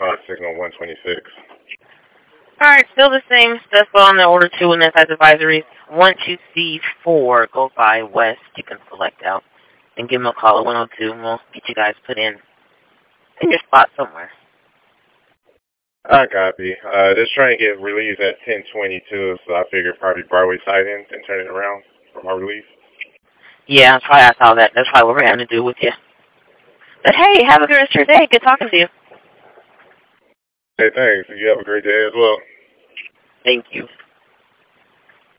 car signal 126. Alright, still the same. That's on the order 2 and that's advisories. Once you see 4 go by west, you can select out and give them a call at 102 and we'll get you guys put in your spot somewhere. I copy. This train get released at 10:22, so I figured probably Broadway siding and turn it around for my release. Yeah, that's why I saw that. That's probably what we're having to do with you. But hey, have a good rest of your day. Good talking to you. Hey, thanks. You have a great day as well. Thank you.